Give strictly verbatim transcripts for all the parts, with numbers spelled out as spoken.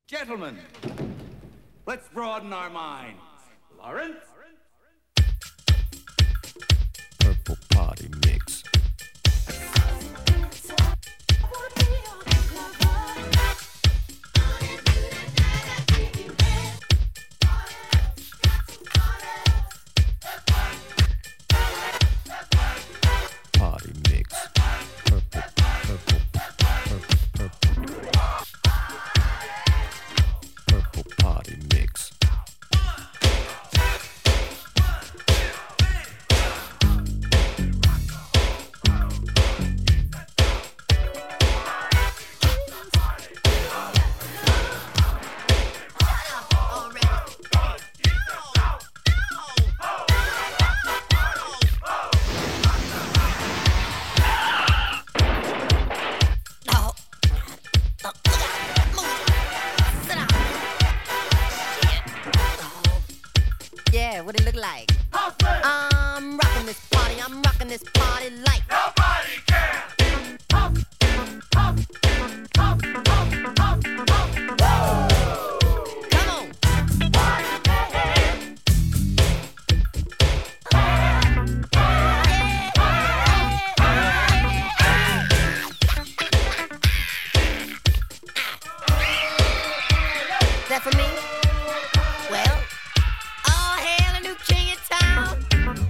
Gentlemen, let's broaden our minds. Lawrence? Purple Party Mix. Party Mix. Purple, purple, purple, purple. Purple Party Mix. Yeah, what it look like? I'm rocking this party, I'm rocking this party like Nobody can. Come on. That for me? Well, all hail a new king in town.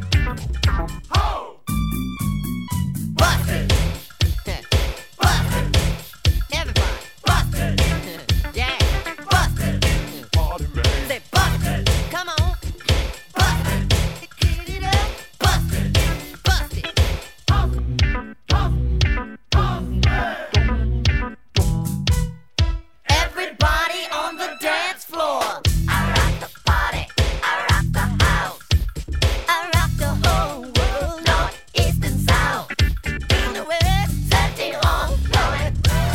Ho! Bust it. Bust it. Everybody. Bust it. Yeah. Bust it. Say bust it. Come on. Bust it. Get it up. Bust it. Bust it. Everybody on the dance floor. I rock the party. I rock the house. I rock the whole world. North, east, and south. In the west, setting on going.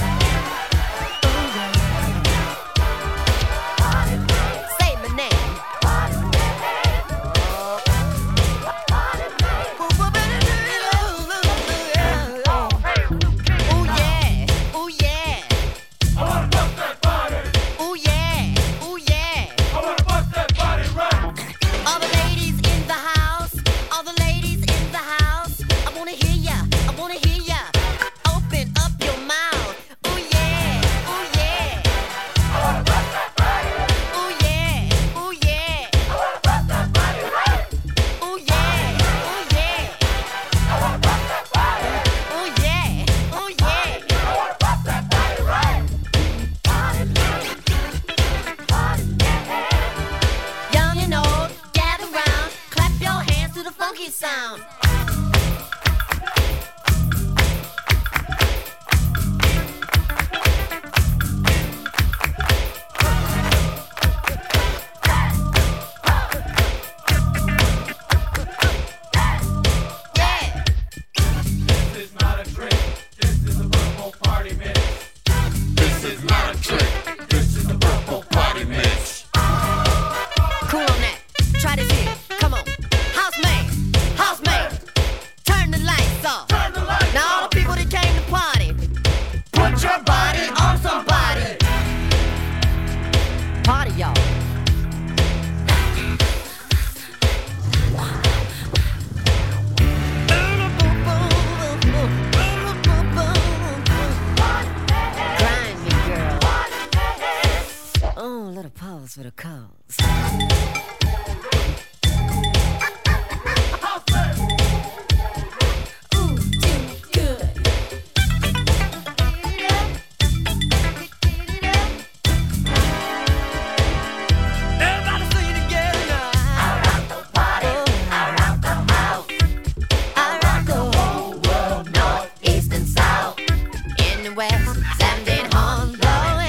Say my name. Ooh yeah, ooh yeah. I wanna bust that body. Ooh yeah, ooh yeah. I wanna bust that body right. All the ladies in the house, all the ladies in the house. I wanna hear ya, I wanna hear ya. Open up your mouth. Ooh yeah, ooh yeah. I wanna bust that body. Ooh yeah, ooh yeah. I wanna bust that body right. Ooh yeah, ooh yeah. I wanna bust that body. Ooh yeah, ooh yeah. I wanna bust that body right. Young and old, gather round, clap your hands to the funky sound. Yeah. This is not a trick. This is a purple party mix. This is not a trick. This is the purple party mix. Cool on that. Try this here. Come on. House man. House man. Turn the lights off. Turn the lights Now all off. the people that came to party, put your body on somebody. Party, y'all. Grind me, girl. Oh, little pause for the cause. Ooh, too good. Everybody sing together now. I rock the party. I rock the house. I rock the whole world, north, east, and south. In the west, sounding horn blowing.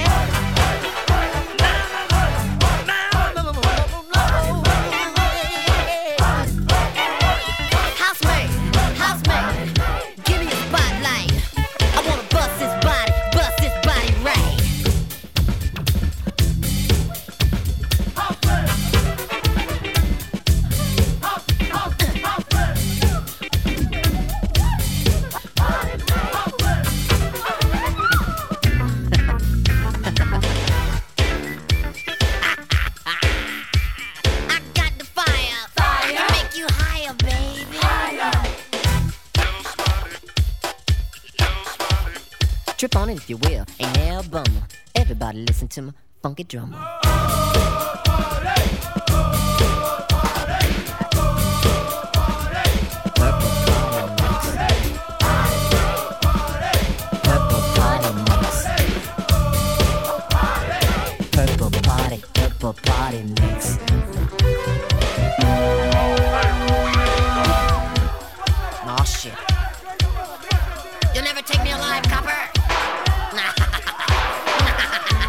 if you will. Ain't there a bummer? Everybody listen to my funky drummer. Purple party, purple party mix. Aw, shit. You'll never take me alive, copper.